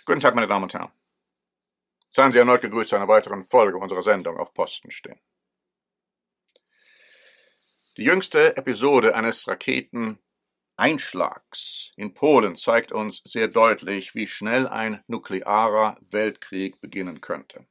Guten Tag, meine Damen und Herren. Seien Sie erneut gegrüßt zu einer weiteren Folge unserer Sendung Auf Posten stehen. Die jüngste Episode eines Raketeneinschlags in Polen zeigt uns sehr deutlich, wie schnell ein nuklearer Weltkrieg beginnen könnte.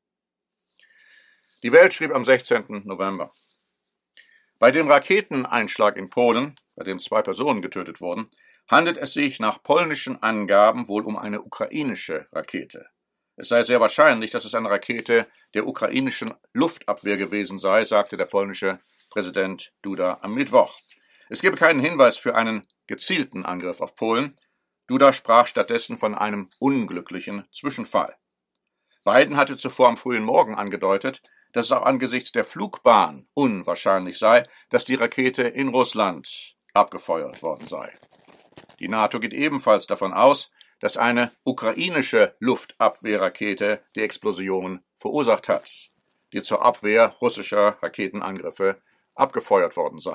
Die Welt schrieb am 16. November. Bei dem Raketeneinschlag in Polen, bei dem 2 Personen getötet wurden, handelt es sich nach polnischen Angaben wohl um eine ukrainische Rakete. Es sei sehr wahrscheinlich, dass es eine Rakete der ukrainischen Luftabwehr gewesen sei, sagte der polnische Präsident Duda am Mittwoch. Es gebe keinen Hinweis für einen gezielten Angriff auf Polen. Duda sprach stattdessen von einem unglücklichen Zwischenfall. Biden hatte zuvor am frühen Morgen angedeutet, dass es auch angesichts der Flugbahn unwahrscheinlich sei, dass die Rakete in Russland abgefeuert worden sei. Die NATO geht ebenfalls davon aus, dass eine ukrainische Luftabwehrrakete die Explosion verursacht hat, die zur Abwehr russischer Raketenangriffe abgefeuert worden sei.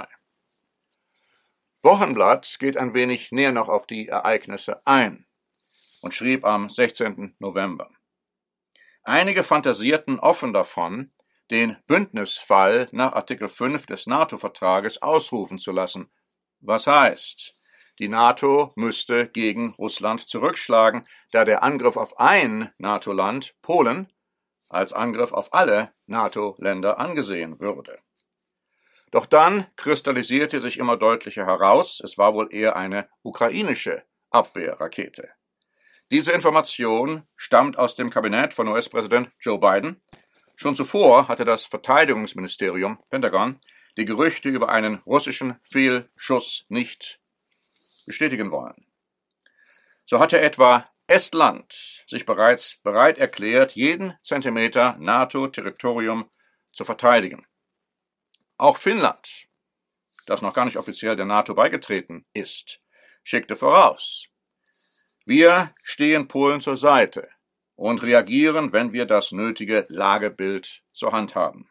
Wochenblatt geht ein wenig näher noch auf die Ereignisse ein und schrieb am 16. November. Einige fantasierten offen davon, den Bündnisfall nach Artikel 5 des NATO-Vertrages ausrufen zu lassen, was heißt, die NATO müsste gegen Russland zurückschlagen, da der Angriff auf ein NATO-Land, Polen, als Angriff auf alle NATO-Länder angesehen würde. Doch dann kristallisierte sich immer deutlicher heraus, es war wohl eher eine ukrainische Abwehrrakete. Diese Information stammt aus dem Kabinett von US-Präsident Joe Biden. Schon zuvor hatte das Verteidigungsministerium, Pentagon, die Gerüchte über einen russischen Fehlschuss nicht bestätigen wollen. So hatte etwa Estland sich bereits bereit erklärt, jeden Zentimeter NATO-Territorium zu verteidigen. Auch Finnland, das noch gar nicht offiziell der NATO beigetreten ist, schickte voraus: Wir stehen Polen zur Seite und reagieren, wenn wir das nötige Lagebild zur Hand haben.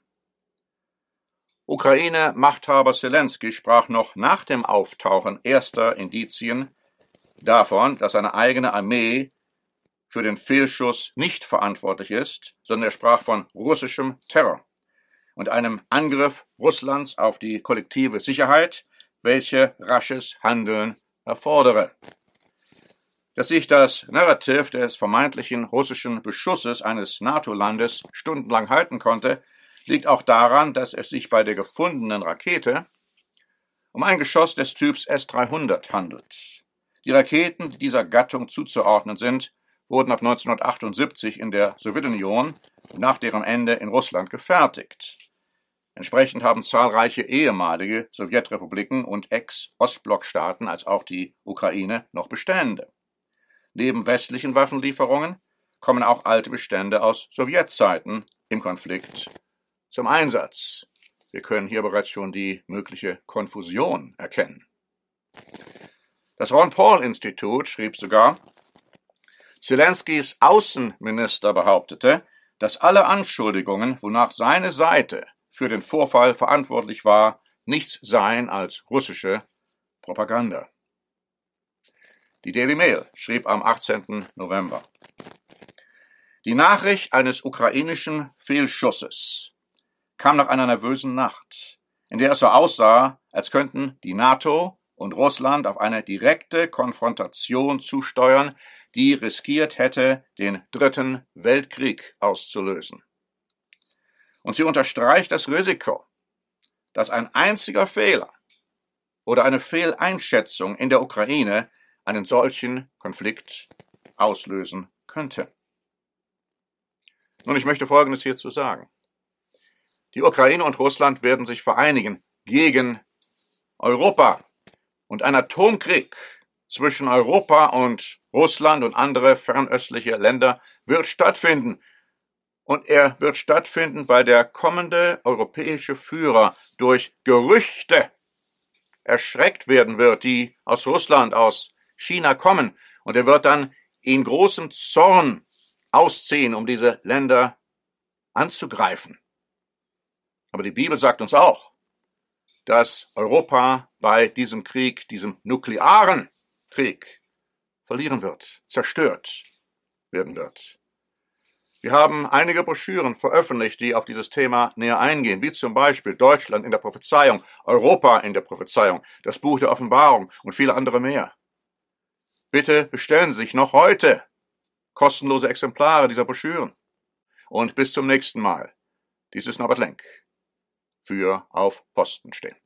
Ukraine-Machthaber Zelensky sprach noch nach dem Auftauchen erster Indizien davon, dass seine eigene Armee für den Fehlschuss nicht verantwortlich ist, sondern er sprach von russischem Terror und einem Angriff Russlands auf die kollektive Sicherheit, welche rasches Handeln erfordere. Dass sich das Narrativ des vermeintlichen russischen Beschusses eines NATO-Landes stundenlang halten konnte, liegt auch daran, dass es sich bei der gefundenen Rakete um ein Geschoss des Typs S-300 handelt. Die Raketen, die dieser Gattung zuzuordnen sind, wurden ab 1978 in der Sowjetunion und nach deren Ende in Russland gefertigt. Entsprechend haben zahlreiche ehemalige Sowjetrepubliken und Ex-Ostblockstaaten als auch die Ukraine noch Bestände. Neben westlichen Waffenlieferungen kommen auch alte Bestände aus Sowjetzeiten im Konflikt zum Einsatz. Wir können hier bereits schon die mögliche Konfusion erkennen. Das Ron-Paul-Institut schrieb sogar, Zelenskys Außenminister behauptete, dass alle Anschuldigungen, wonach seine Seite für den Vorfall verantwortlich war, nichts seien als russische Propaganda. Die Daily Mail schrieb am 18. November. Die Nachricht eines ukrainischen Fehlschusses kam nach einer nervösen Nacht, in der es so aussah, als könnten die NATO und Russland auf eine direkte Konfrontation zusteuern, die riskiert hätte, den 3. Weltkrieg auszulösen. Und sie unterstreicht das Risiko, dass ein einziger Fehler oder eine Fehleinschätzung in der Ukraine einen solchen Konflikt auslösen könnte. Nun, ich möchte Folgendes hierzu sagen. Die Ukraine und Russland werden sich vereinigen gegen Europa. Und ein Atomkrieg zwischen Europa und Russland und andere fernöstliche Länder wird stattfinden. Und er wird stattfinden, weil der kommende europäische Führer durch Gerüchte erschreckt werden wird, die aus Russland, aus China kommen. Und er wird dann in großem Zorn ausziehen, um diese Länder anzugreifen. Aber die Bibel sagt uns auch, dass Europa bei diesem Krieg, diesem nuklearen Krieg, verlieren wird, zerstört werden wird. Wir haben einige Broschüren veröffentlicht, die auf dieses Thema näher eingehen, wie zum Beispiel Deutschland in der Prophezeiung, Europa in der Prophezeiung, das Buch der Offenbarung und viele andere mehr. Bitte bestellen Sie sich noch heute kostenlose Exemplare dieser Broschüren. Und bis zum nächsten Mal. Dies ist Norbert Lenk für Auf Posten stehen.